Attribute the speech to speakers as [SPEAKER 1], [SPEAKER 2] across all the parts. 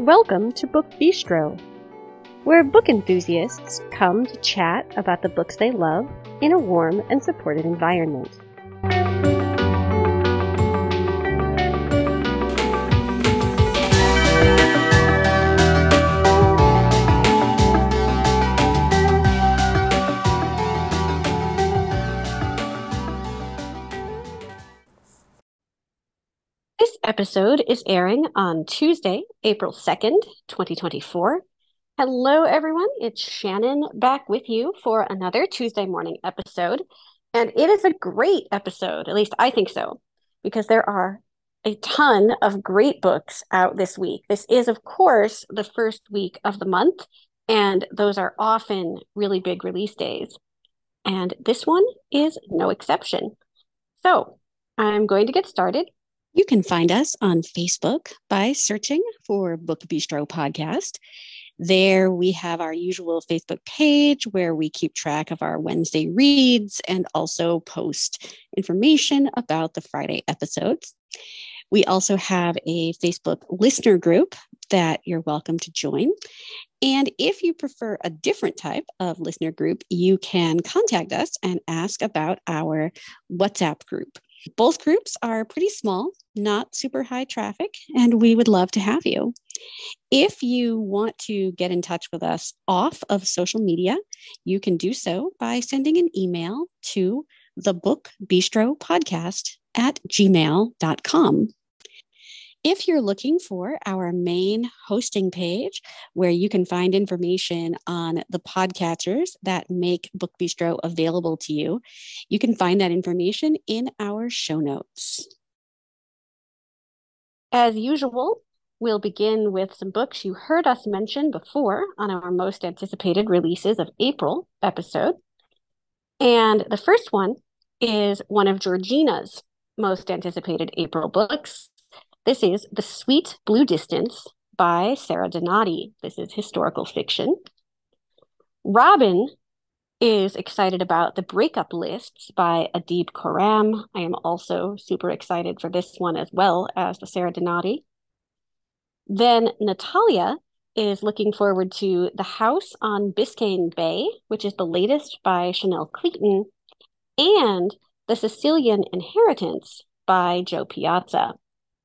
[SPEAKER 1] Welcome to Book Bistro, where book enthusiasts come to chat about the books they love in a warm and supportive environment. This episode is airing on Tuesday, April 2nd, 2024. Hello, everyone. It's Shannon back with you for another Tuesday morning episode. And it is a great episode, at least I think so, because there are a ton of great books out this week. This is, of course, the first week of the month, and those are often really big release days. And this one is no exception. So I'm going to get started.
[SPEAKER 2] You can find us on Facebook by searching for Book Bistro Podcast. There we have our usual Facebook page where we keep track of our Wednesday reads and also post information about the Friday episodes. We also have a Facebook listener group that you're welcome to join. And if you prefer a different type of listener group, you can contact us and ask about our WhatsApp group. Both groups are pretty small, not super high traffic, and we would love to have you. If you want to get in touch with us off of social media, you can do so by sending an email to thebookbistropodcast@gmail.com. If you're looking for our main hosting page where you can find information on the podcatchers that make Book Bistro available to you, you can find that information in our show notes.
[SPEAKER 1] As usual, we'll begin with some books you heard us mention before on our most anticipated releases of April episode. And the first one is one of Georgina's most anticipated April books. This is The Sweet Blue Distance by Sarah Donati. This is historical fiction. Robin is excited about The Breakup Lists by Adib Khorram. I am also super excited for this one as well as the Sarah Donati. Then Natalia is looking forward to The House on Biscayne Bay, which is the latest by Chanel Cleeton, and The Sicilian Inheritance by Jo Piazza.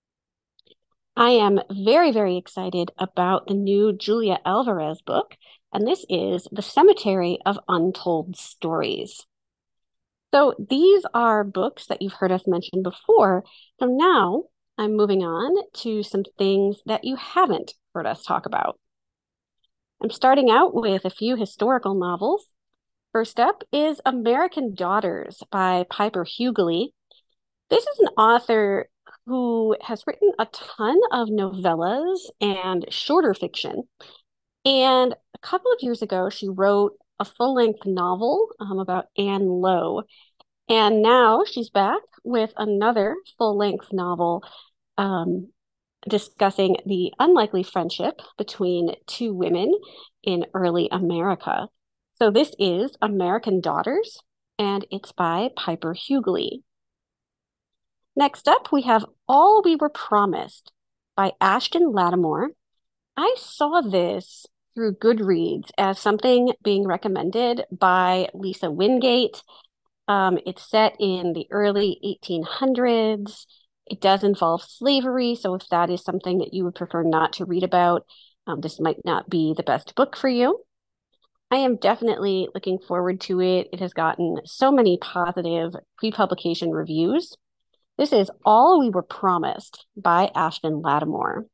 [SPEAKER 1] I am very, very excited about the new Julia Alvarez book, and this is The Cemetery of Untold Stories. So these are books that you've heard us mention before. So now I'm moving on to some things that you haven't heard us talk about. I'm starting out with a few historical novels. First up is American Daughters by Piper Hughley. This is an author who has written a ton of novellas and shorter fiction. And a couple of years ago, she wrote a full-length novel about Anne Lowe. And now she's back with another full-length novel discussing the unlikely friendship between two women in early America. So this is American Daughters, and it's by Piper Hughley. Next up, we have All We Were Promised by Ashton Lattimore. I saw this through Goodreads as something being recommended by Lisa Wingate. It's set in the early 1800s. It does involve slavery, so if that is something that you would prefer not to read about, this might not be the best book for you. I am definitely looking forward to it. It has gotten so many positive pre-publication reviews. This is All We Were Promised by Ashton Lattimore.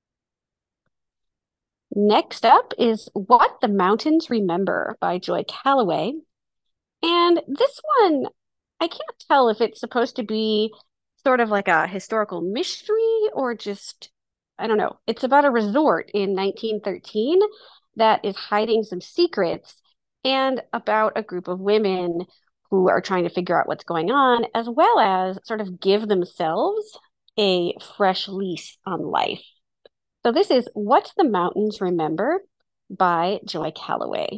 [SPEAKER 1] Next up is What the Mountains Remember by Joy Calloway. And this one, I can't tell if it's supposed to be sort of like a historical mystery or just, I don't know. It's about a resort in 1913 that is hiding some secrets and about a group of women who are trying to figure out what's going on, as well as sort of give themselves a fresh lease on life. So this is What the Mountains Remember by Joy Calloway.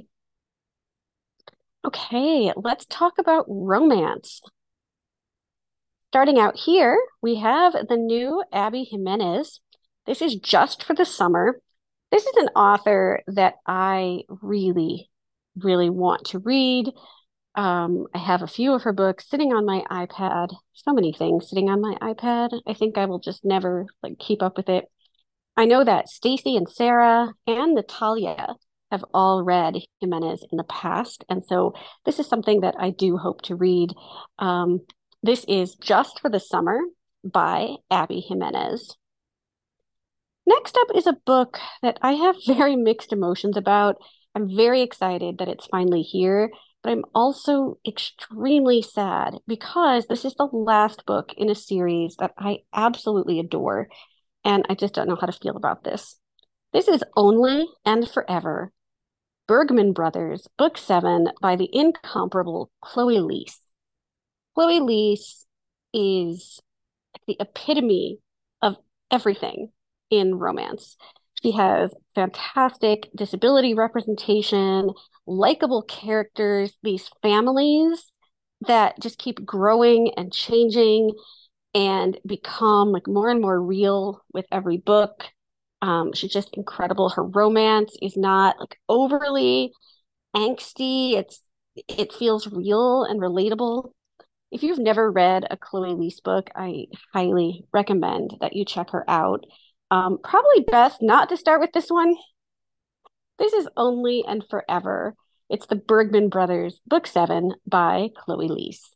[SPEAKER 1] Okay, let's talk about romance. Starting out here, we have the new Abby Jimenez. This is Just for the Summer This is an author that I really, really want to read. I have a few of her books sitting on my iPad. So many things sitting on my iPad. I think I will just never like keep up with it. I know that Stacy and Sarah and Natalia have all read Jimenez in the past, and so this is something that I do hope to read. Um, this is Just for the Summer by Abby Jimenez. Next up is a book that I have very mixed emotions about. I'm very excited that it's finally here, but I'm also extremely sad because this is the last book in a series that I absolutely adore, and I just don't know how to feel about this. This is Only and Forever, Bergman Brothers, Book 7 by the incomparable Chloe Leese. Chloe Leese is the epitome of everything in romance. She has fantastic disability representation, likable characters, these families that just keep growing and changing and become like more and more real with every book. She's just incredible. Her romance is not like overly angsty. It feels real and relatable. If you've never read a Chloe Lease book, I highly recommend that you check her out. Probably best not to start with this one. This is Only and Forever. It's the Bergman Brothers, Book 7 by Chloe Lease.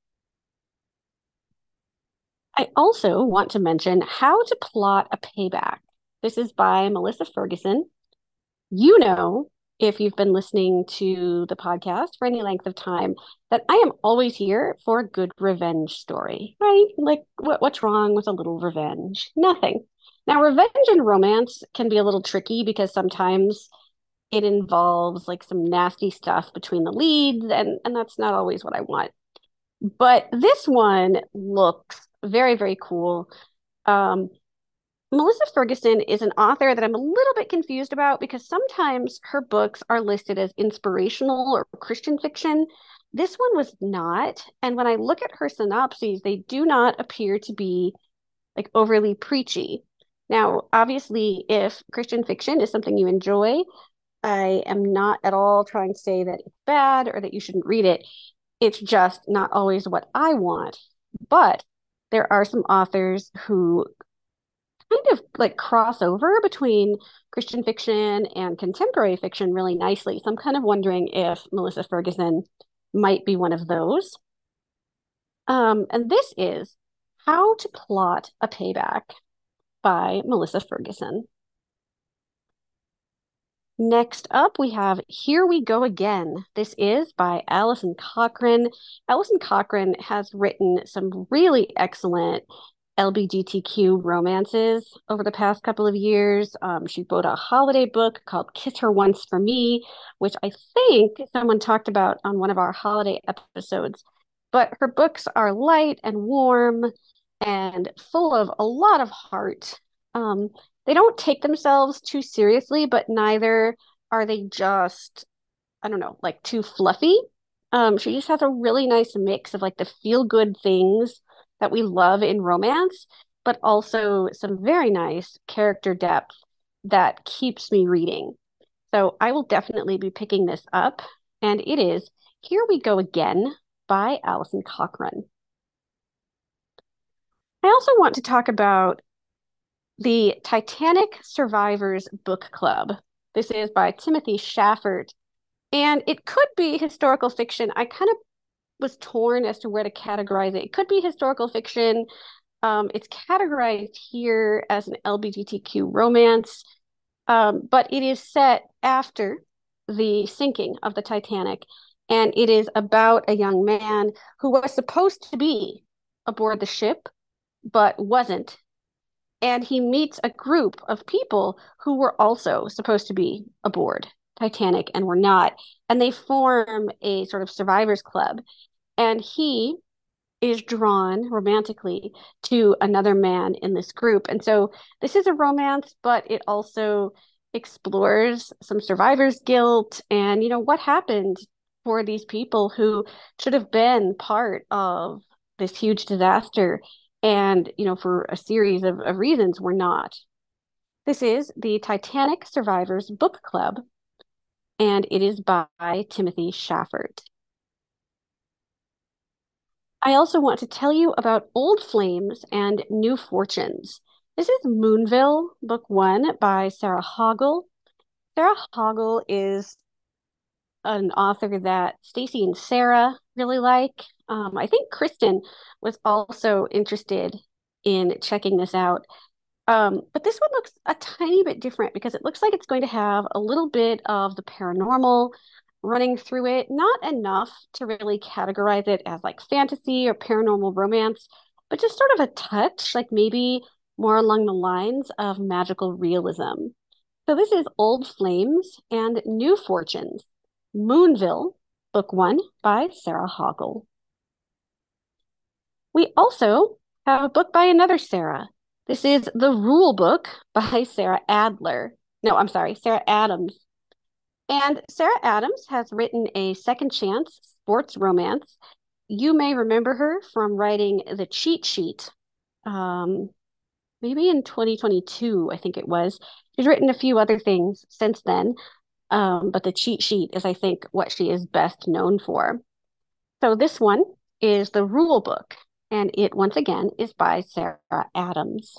[SPEAKER 1] I also want to mention How to Plot a Payback. This is by Melissa Ferguson. You know, if you've been listening to the podcast for any length of time, that I am always here for a good revenge story, right? Like, what's wrong with a little revenge? Nothing. Now, revenge and romance can be a little tricky because sometimes it involves like some nasty stuff between the leads, and that's not always what I want. But this one looks very, very cool. Um, Melissa Ferguson is an author that I'm a little bit confused about because sometimes her books are listed as inspirational or Christian fiction. This one was not. And when I look at her synopses, they do not appear to be like overly preachy. Now, obviously, if Christian fiction is something you enjoy, I am not at all trying to say that it's bad or that you shouldn't read it. It's just not always what I want. But there are some authors who kind of like cross over between Christian fiction and contemporary fiction really nicely. So I'm kind of wondering if Melissa Ferguson might be one of those. And this is How to Plot a Payback by Melissa Ferguson. Next up, we have Here We Go Again. This is by Allison Cochran. Allison Cochran has written some really excellent LGBTQ romances over the past couple of years. She wrote a holiday book called Kiss Her Once for Me, which I think someone talked about on one of our holiday episodes. But her books are light and warm and full of a lot of heart. They don't take themselves too seriously, but neither are they just, I don't know, like too fluffy. She just has a really nice mix of like the feel good things that we love in romance, but also some very nice character depth that keeps me reading. So I will definitely be picking this up. And it is Here We Go Again by Allison Cochran. I also want to talk about the Titanic Survivors Book Club. This is by Timothy Shaffert, and it could be historical fiction. I kind of was torn as to where to categorize it. It could be historical fiction. It's categorized here as an LGBTQ romance, but it is set after the sinking of the Titanic, and it is about a young man who was supposed to be aboard the ship, but wasn't, and he meets a group of people who were also supposed to be aboard Titanic and were not. And they form a sort of survivors club. And he is drawn romantically to another man in this group. And so this is a romance, but it also explores some survivor's guilt and, what happened for these people who should have been part of this huge disaster and, for a series of reasons, were not. This is the Titanic Survivors Book Club, and it is by Timothy Shaffert. I also want to tell you about Old Flames and New Fortunes. This is Moonville, Book One by Sarah Hoggle. Sarah Hoggle is an author that Stacy and Sarah really like. I think Kristen was also interested in checking this out. But this one looks a tiny bit different because it looks like it's going to have a little bit of the paranormal running through it, not enough to really categorize it as like fantasy or paranormal romance, but just sort of a touch, like maybe more along the lines of magical realism. So this is Old Flames and New Fortunes, Moonville, Book One by Sarah Hoggle. We also have a book by another Sarah. This is The Rule Book by Sarah Adler. No, I'm sorry, Sarah Adams. And Sarah Adams has written a second chance sports romance. You may remember her from writing The Cheat Sheet, um, maybe in 2022, I think it was. She's written a few other things since then, but The Cheat Sheet is, I think, what she is best known for. So this one is The Rule Book, and it once again is by Sarah Adams.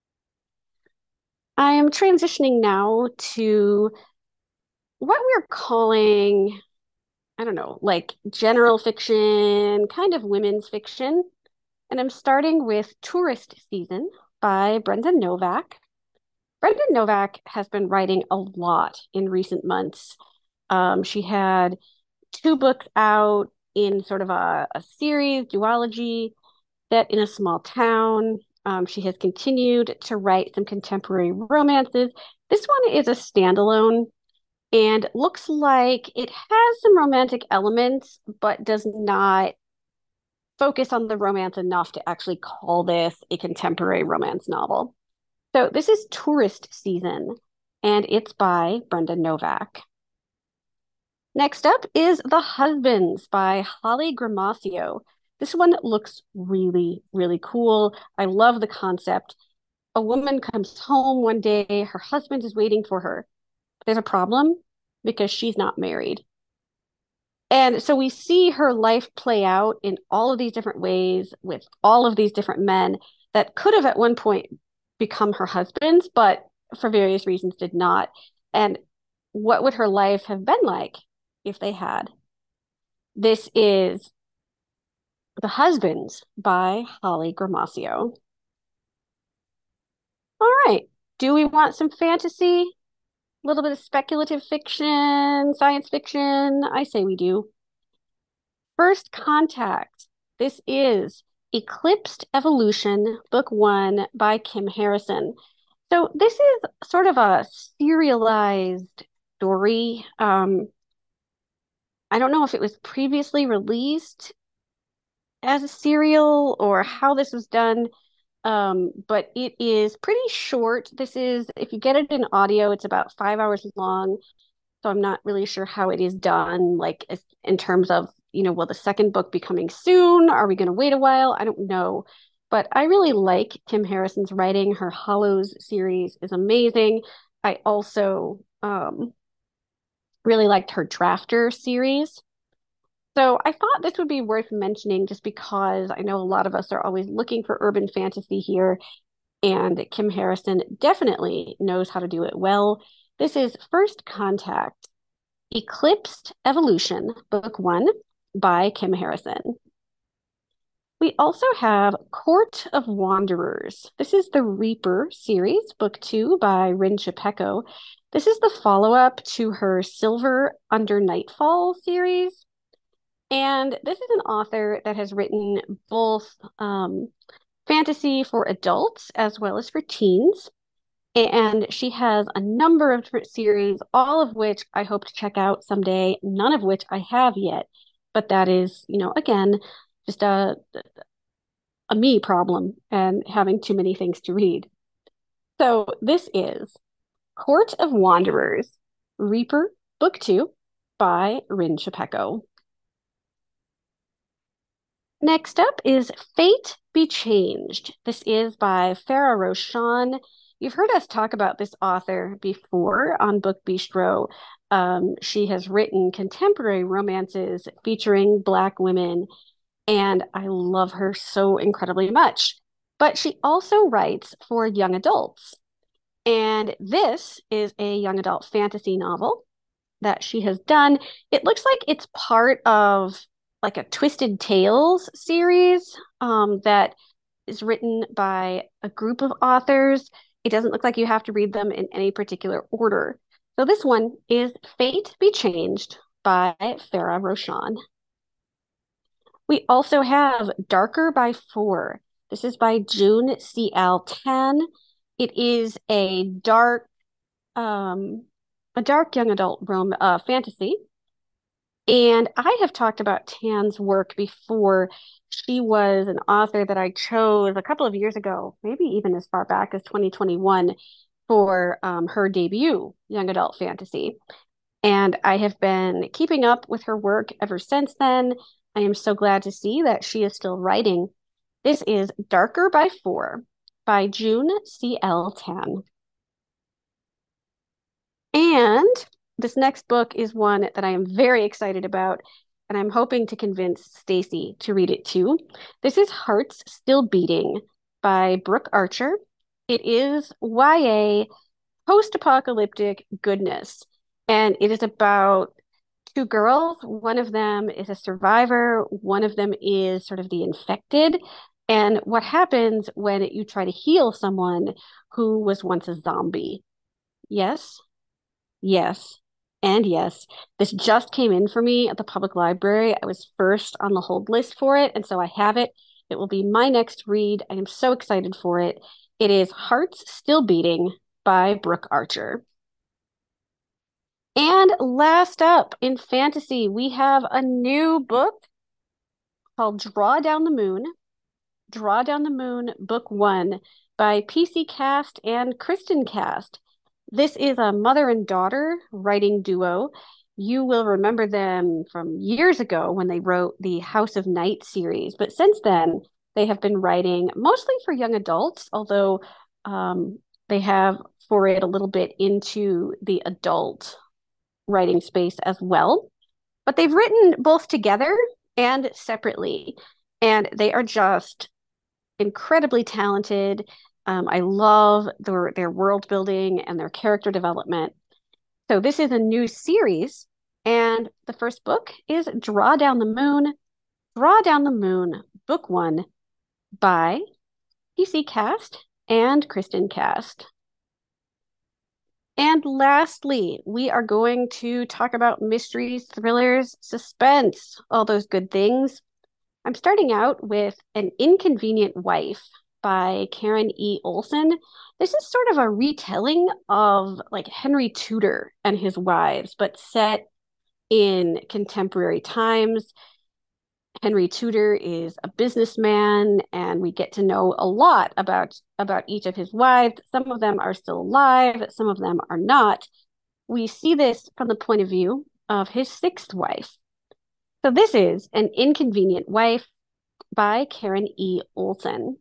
[SPEAKER 1] I am transitioning now to what we're calling, I don't know, like general fiction, kind of women's fiction. And I'm starting with Tourist Season by Brenda Novak. Brenda Novak has been writing a lot in recent months. She had two books out in sort of a series, duology, set in a small town. She has continued to write some contemporary romances. This one is a standalone and looks like it has some romantic elements, but does not focus on the romance enough to actually call this a contemporary romance novel. So this is Tourist Season, and it's by Brenda Novak. Next up is The Husbands by Holly Gramazio. This one looks really, really cool. I love the concept. A woman comes home one day, her husband is waiting for her. There's a problem because she's not married. And so we see her life play out in all of these different ways with all of these different men that could have at one point become her husbands, but for various reasons did not. And what would her life have been like if they had? This is The Husbands by Holly Gramazio. All right. Do we want some fantasy? A little bit of speculative fiction, science fiction? I say we do. First Contact. This is Eclipsed Evolution, Book One by Kim Harrison. So this is sort of a serialized story. I don't know if it was previously released as a serial or how this was done, but it is pretty short. This is, if you get it in audio, it's about 5 hours long. So I'm not really sure how it is done, like in terms of, will the second book be coming soon? Are we going to wait a while? I don't know. But I really like Kim Harrison's writing. Her Hollows series is amazing. I also really liked her Drafter series. So I thought this would be worth mentioning just because I know a lot of us are always looking for urban fantasy here, and Kim Harrison definitely knows how to do it well. This is First Contact, Eclipsed Evolution, Book One by Kim Harrison. We also have Court of Wanderers. This is the Reaper series, Book Two by Rin Chupeco. This is the follow-up to her Silver Under Nightfall series. And this is an author that has written both fantasy for adults as well as for teens. And she has a number of different series, all of which I hope to check out someday, none of which I have yet. But that is, again, just a me problem and having too many things to read. So this is Court of Wanderers, Reaper, Book Two by Rin Chupeco. Next up is Fate Be Changed. This is by Farah Roshan. you've heard us talk about this author before on Book Bistro. She has written contemporary romances featuring Black women, and I love her so incredibly much. But she also writes for young adults. And this is a young adult fantasy novel that she has done. It looks like it's part of like a Twisted Tales series that is written by a group of authors. It doesn't look like you have to read them in any particular order. So this one is Fate Be Changed by Farah Roshan. We also have Darker by Four. This is by June C.L. Tan. It is um, a dark young adult fantasy. And I have talked about Tan's work before. She was an author that I chose a couple of years ago, maybe even as far back as 2021, for her debut young adult fantasy. And I have been keeping up with her work ever since then. I am so glad to see that she is still writing. This is Darker by Four by June C.L. Tan. And this next book is one that I am very excited about, and I'm hoping to convince Stacy to read it too. This is Hearts Still Beating by Brooke Archer. It is YA post-apocalyptic goodness, and it is about two girls. One of them is a survivor, one of them is sort of the infected. And what happens when you try to heal someone who was once a zombie? Yes, yes, and yes. This just came in for me at the public library. I was first on the hold list for it, and so I have it. It will be my next read. I am so excited for it. It is Hearts Still Beating by Brooke Archer. And last up in fantasy, we have a new book called Draw Down the Moon. Draw Down the Moon, Book One by PC Cast and Kristen Cast. This is a mother and daughter writing duo. You will remember them from years ago when they wrote the House of Night series, but since then, they have been writing mostly for young adults, although they have forayed a little bit into the adult writing space as well. But they've written both together and separately, and they are just incredibly talented. I love their world building and their character development. So this is a new series, and the first book is Draw Down the Moon. Draw Down the Moon, Book One by PC Cast and Kristen Cast. And lastly, we are going to talk about mysteries, thrillers, suspense, all those good things. I'm starting out with An Inconvenient Wife by Karen E. Olson. This is sort of a retelling of like Henry Tudor and his wives, but set in contemporary times. Henry Tudor is a businessman, and we get to know a lot about each of his wives. Some of them are still alive, some of them are not. We see this from the point of view of his sixth wife. So this is An Inconvenient Wife by Karen E. Olson.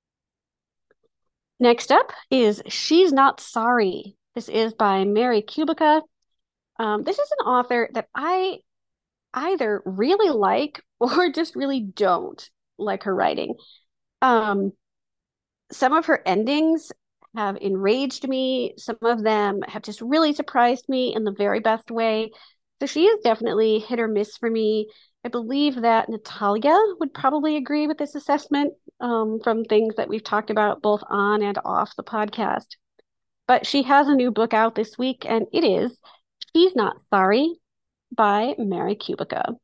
[SPEAKER 1] Next up is She's Not Sorry. This is by Mary Kubica. This is an author that I either really like or just really don't like her writing. Um, some of her endings have enraged me. Some of them have just really surprised me in the very best way. So she is definitely hit or miss for me. I believe that Natalia would probably agree with this assessment from things that we've talked about both on and off the podcast. But she has a new book out this week, and it is She's Not Sorry by Mary Kubica.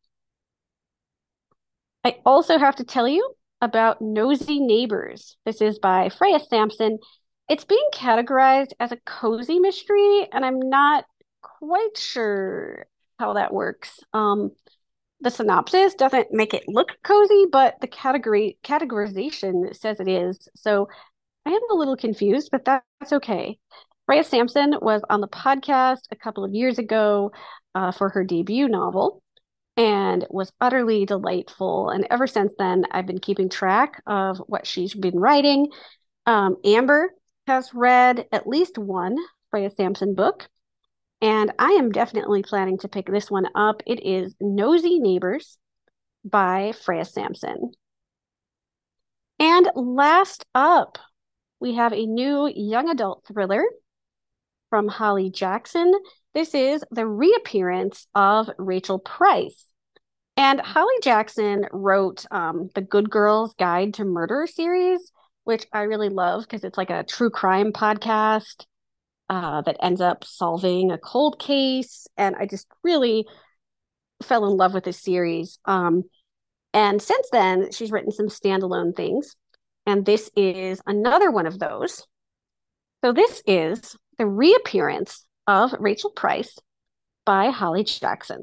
[SPEAKER 1] I also have to tell you about Nosy Neighbors. This is by Freya Sampson. It's being categorized as a cozy mystery, and I'm not quite sure how that works. The synopsis doesn't make it look cozy, but the categorization says it is. So I am a little confused, but that's okay. Freya Sampson was on the podcast a couple of years ago for her debut novel and was utterly delightful. And ever since then, I've been keeping track of what she's been writing. Amber has read at least one Freya Sampson book, and I am definitely planning to pick this one up. It is Nosy Neighbors by Freya Sampson. And last up, we have a new young adult thriller from Holly Jackson. This is the reappearance of Rachel Price. And Holly Jackson wrote the Good Girls Guide to Murder series, which I really love because it's like a true crime podcast that ends up solving a cold case. And I just really fell in love with this series. And since then, she's written some standalone things. And this is another one of those. So this is the reappearance of Rachel Price by Holly Jackson.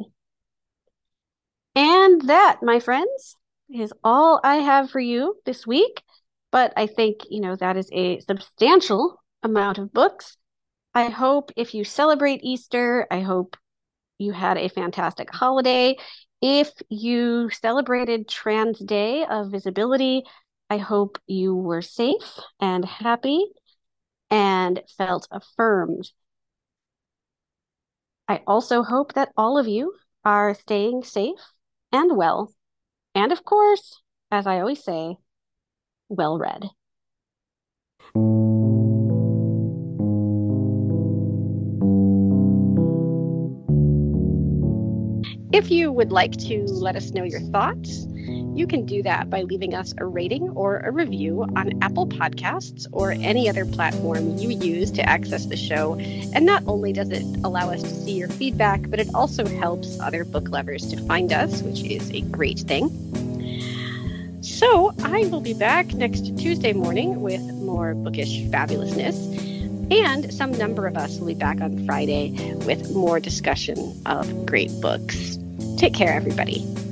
[SPEAKER 1] And that, my friends, is all I have for you this week. But I think, that is a substantial amount of books. I hope if you celebrate Easter, I hope you had a fantastic holiday. If you celebrated Trans Day of Visibility, I hope you were safe and happy and felt affirmed. I also hope that all of you are staying safe and well. And of course, as I always say, well read. If you would like to let us know your thoughts, you can do that by leaving us a rating or a review on Apple Podcasts or any other platform you use to access the show. And not only does it allow us to see your feedback, but it also helps other book lovers to find us, which is a great thing. So I will be back next Tuesday morning with more bookish fabulousness. And some number of us will be back on Friday with more discussion of great books. Take care, everybody.